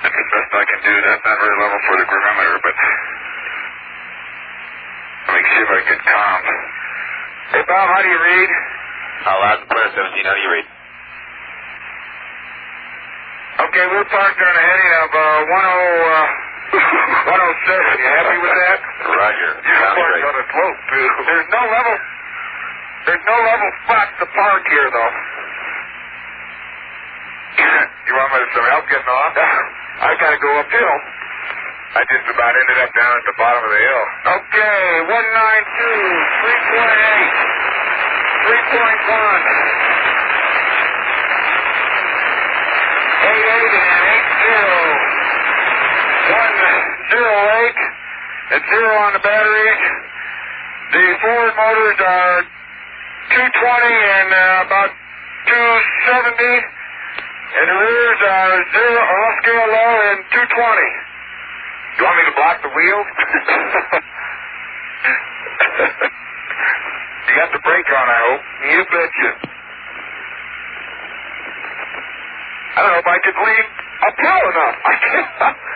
That's the best I can do. That's not very level for the gravimeter, but let me see if I get calm. Hey, Bob, how do you read? Loud and clear, 17. How do you read? Okay, we're parked on a heading of 107. You happy with that? Roger. You're parked on a slope, too. There's no level spots to park here, though. You want me to some help getting off? I gotta go uphill. I just about ended up down at the bottom of the hill. Okay, 192, 3.8, 3.1, 88 and 80, 108, and 0 on the batteries. The forward motors are 220 and about 270. And the rears are 0, off scale low, and 220. You want me to block the wheels? You got the brake on, I hope. You betcha. I don't know if I could leave uphill enough. I can't.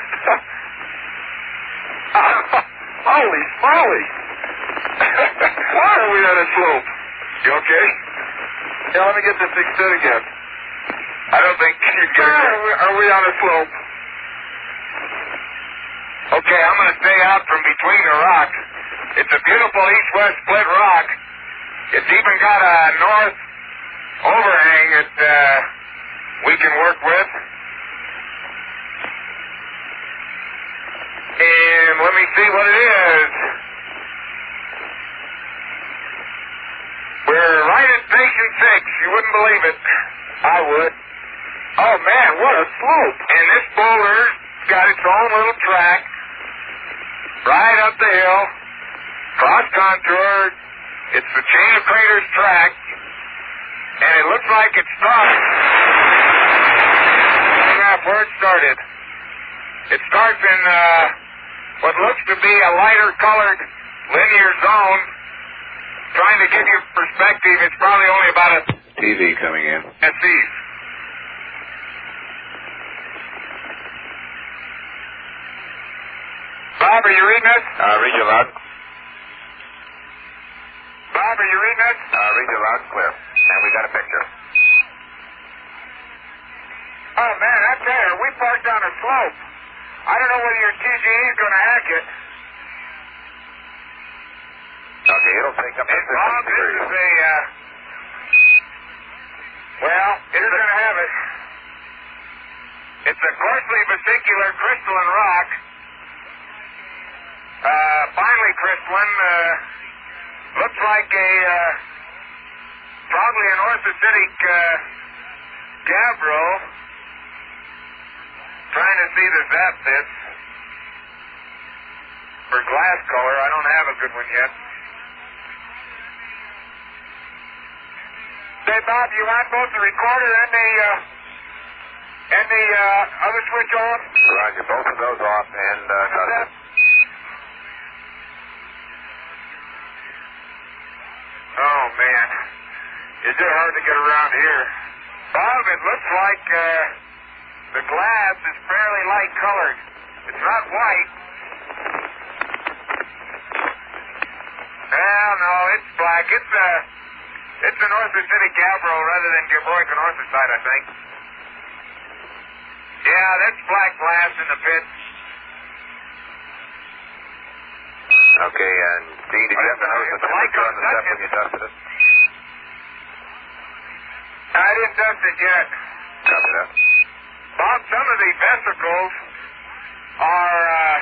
Holy smoly. Why are we on a slope? You okay? Yeah, let me get this thing stood again. I don't think you can. Are we on a slope? Okay, I'm going to stay out from between the rocks. It's a beautiful east-west split rock. It's even got a north overhang that we can work with. And let me see what it is. We're right at Station 6. You wouldn't believe it. I would. Oh, man, what a slope. And this boulder's got its own little track right up the hill, cross-contoured. It's the Chain of Craters track, and it looks like it starts where it started. It starts in what looks to be a lighter-colored linear zone. Trying to give you perspective, it's probably only about a TV coming in. That's east. Bob, are you reading us? Read you loud. Bob, are you reading us? Read you loud and clear. And we got a picture. Oh, man, I tell you, we parked on a slope. I don't know whether your TGE is going to hack it. Okay, it'll take up to 50 Bob, this degrees. is a, well, it's going to have it. It's a coarsely vesicular crystalline rock. Finely crystalline, looks like probably an orthositic gabbro. Trying to see the zap bits for glass color. I don't have a good one yet. Say, Bob, you want both the recorder and the other switch on? Roger, both of those off and dusted. Oh, man. Is it hard to get around here? Bob, it looks like the glass is fairly light colored. It's not white. Well, no, it's black. It's an orthositic gabbro rather than gabbroic orthosite, I think. Yeah, that's black glass in the pit. Okay, and Dean, did you have to notice the temperature on the step when you dusted it? I didn't dust it yet. Copy that. Bob, some of the vesicles are,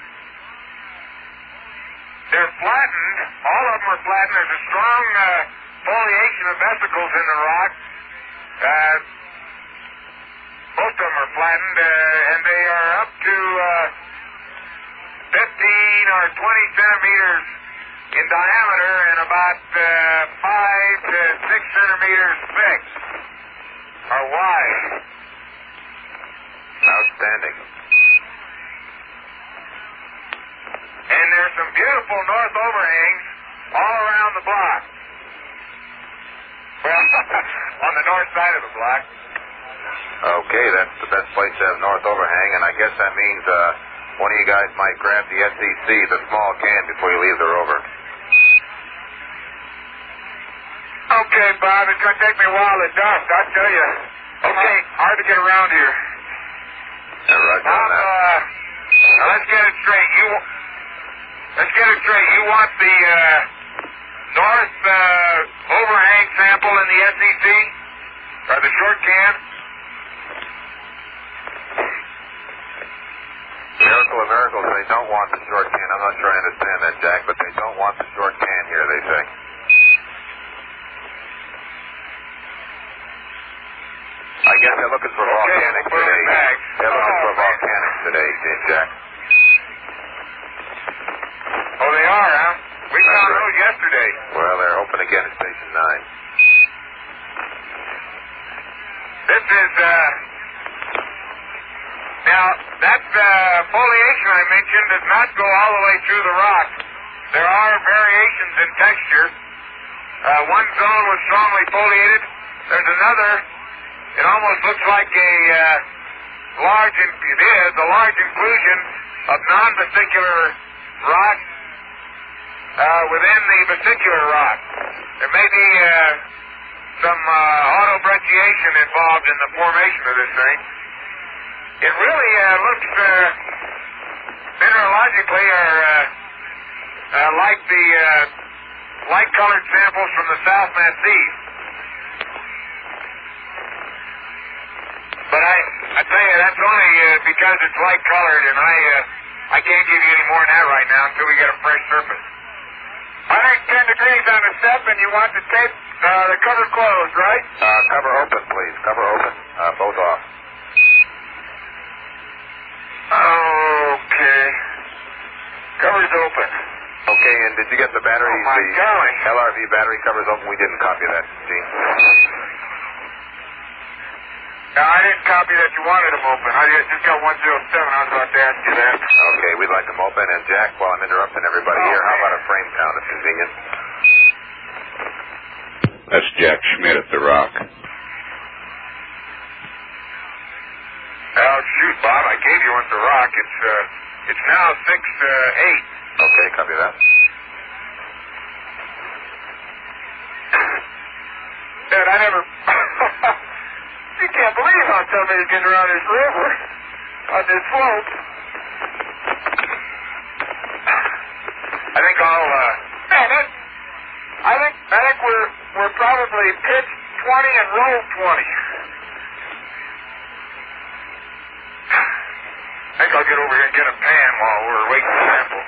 they're flattened. All of them are flattened. There's a strong foliation of vesicles in the rock. Most of them are flattened, and they are up to 15 or 20 centimeters in diameter and about 5 to 6 centimeters thick or wide. Outstanding. And there's some beautiful north overhangs all around the block. Well, on the north side of the block. Okay, that's the best place to have north overhang, and I guess that means one of you guys might grab the SEC, the small can, before you leave the rover. Okay, Bob, it's going to take me a while to dust, I tell you. Okay, hard to get around here. Yeah, right Bob, on that. now let's get it straight. You want the north overhang sample in the SEC? Or the short can? Miracle of miracles, they don't want the short can. I'm not sure I understand that, Jack, but they don't want the short can here, they say. I guess they're looking for volcanics today. They're looking for volcanics today, Jack. Oh, they are, huh? We found those yesterday. Well, they're open again at Station 9. This is, now, that foliation I mentioned does not go all the way through the rock. There are variations in texture. One zone was strongly foliated. There's another, it almost looks like a large inclusion of non-vesicular rock within the vesicular rock. There may be some autobrecciation involved in the formation of this thing. It really looks mineralogically like the light-colored samples from the South Massif. But I tell you, that's only because it's light-colored, and I can't give you any more than that right now until we get a fresh surface. I think 10 degrees on the step, and you want the tape, the cover closed, right? Cover open, please. Cover open. Both off. Okay. Cover's open. Okay, and did you get the battery? Oh, my golly. LRV battery covers open? We didn't copy that, Gene. No, I didn't copy that you wanted them open. I just got 107. I was about to ask you that. Okay, we'd like them open. And Jack, while I'm interrupting everybody here, how about a frame count if convenient? That's Jack Schmidt at the Rock. Oh, shoot, Bob, I gave you one at the Rock. It's now 6:08. Okay, copy that. Dad, I never... You can't believe how tough it is getting around this river on this slope. I think I think we're probably pitch 20 and roll 20. I think I'll get over here and get a pan while we're waiting for sample.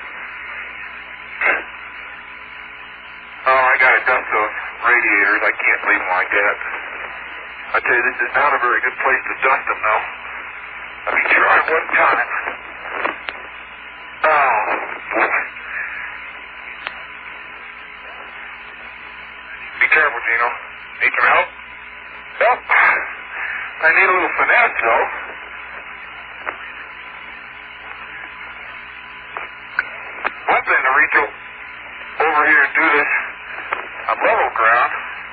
Oh, I gotta dust those radiators. I can't leave them like that. I tell you, this is not a very good place to dust them, though. Let me try one time. Oh, boy. Be careful, Gino. Need some help? Help? I need a little finesse, though. One thing to reach over here and do this on level ground.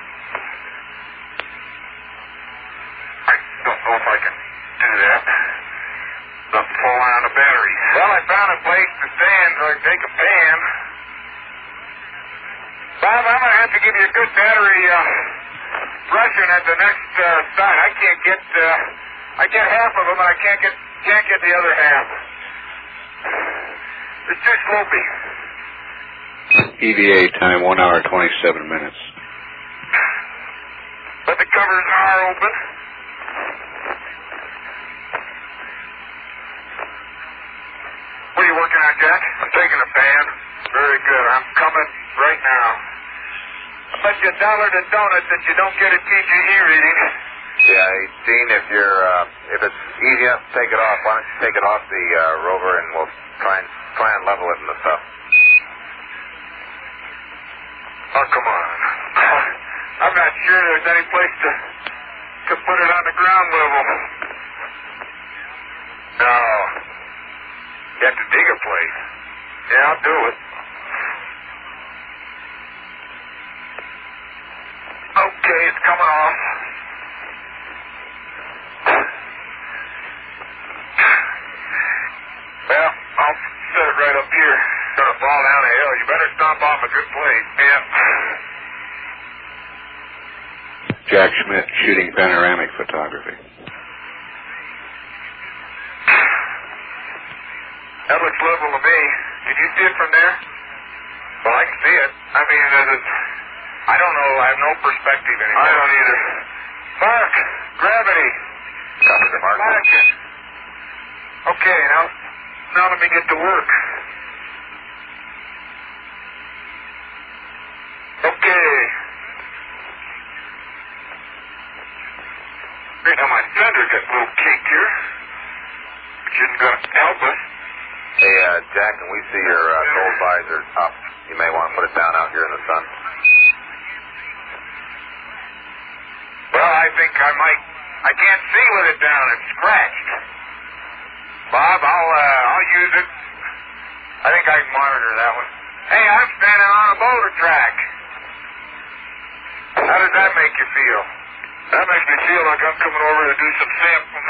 I don't know if I can do that. Not fall on the battery. Well, I found a place to stand so I can take a pan. Bob, I'm going to have to give you a good battery brushing at the next site. I get half of them, and I can't get the other half. It's too slopey. EVA time 1 hour 27 minutes. But the covers are open. What are you working on, Jack? I'm taking a pan. Very good. I'm coming right now. I bet you $1 to donuts that you don't get a TGE reading. Yeah, Gene, if it's easy enough to take it off, why don't you take it off the rover and we'll try and level it in the stuff. Oh, come on. I'm not sure there's any place to put it on the ground level. No. You have to dig a place. Yeah, I'll do it. Okay, it's coming off. pop off a good place. Yeah. Jack Schmidt shooting panoramic photography. That looks level to me. Can you see it from there? Well, I can see it. I mean, I don't know. I have no perspective anymore. I don't either. Mark, gravity. Copy the mark. Action. Okay, now let me get to work. Okay. Now my fender got a little caked here, which isn't going to help us. Hey, Jack, can we see your gold visor up? You may want to put it down out here in the sun. Well, I think I might. I can't see with it down. It's scratched. Bob, I'll use it. I think I can monitor that one. Hey, I'm standing on a boulder track. How does that make you feel? That makes me feel like I'm coming over to do some sampling.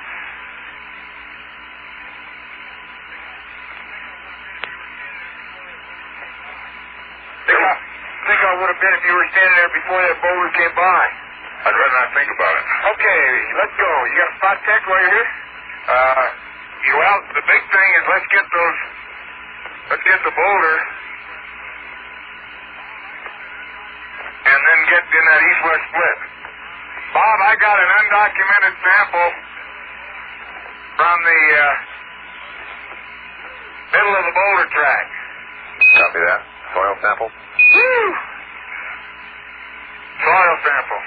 Think I would have been if you were standing there before that boulder came by. I'd rather not think about it. Okay, let's go. You got a spot check while you're here? Well, the big thing is let's get the boulder and then get in that east-west split. Bob, I got an undocumented sample from the middle of the boulder track. Copy that. Soil sample. Woo! Soil sample.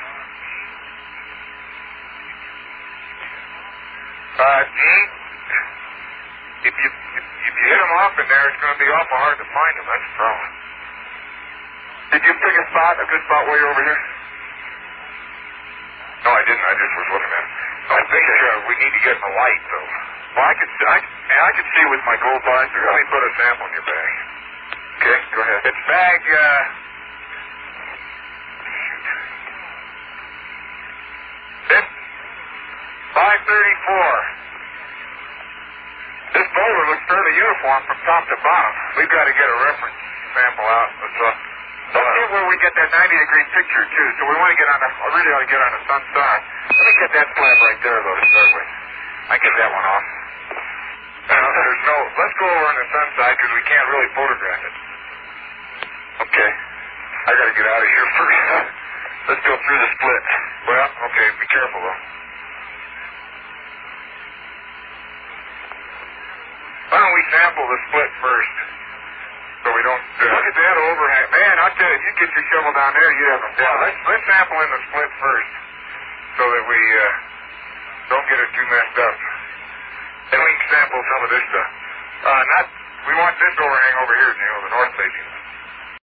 Gene, if you hit them off in there, it's going to be awful hard to find them. That's the problem. Did you pick a good spot way over here? No, I didn't. I just was looking at it. I think we need to get in the light, though. Well, I could see with my gold visor. Let me put a sample in your bag. Okay, go ahead. It's bag, shoot. 534. This boulder looks fairly uniform from top to bottom. We've got to get a reference sample out. Let's get where we get that 90-degree picture, too. So we want to get on I really ought to get on the sun side. Let me get that slab right there, though, to start with. I get that one off. Let's go over on the sun side because we can't really photograph it. Okay. I got to get out of here first. Let's go through the split. Well, okay, be careful, though. Why don't we sample the split first? So we don't... look at that overhang. Man, I'll tell you, if you get your shovel down there, you'd have a problem. Yeah, let's sample in the split first so that we don't get it too messed up. Then we can sample some of this stuff. We want this overhang over here, the north facing.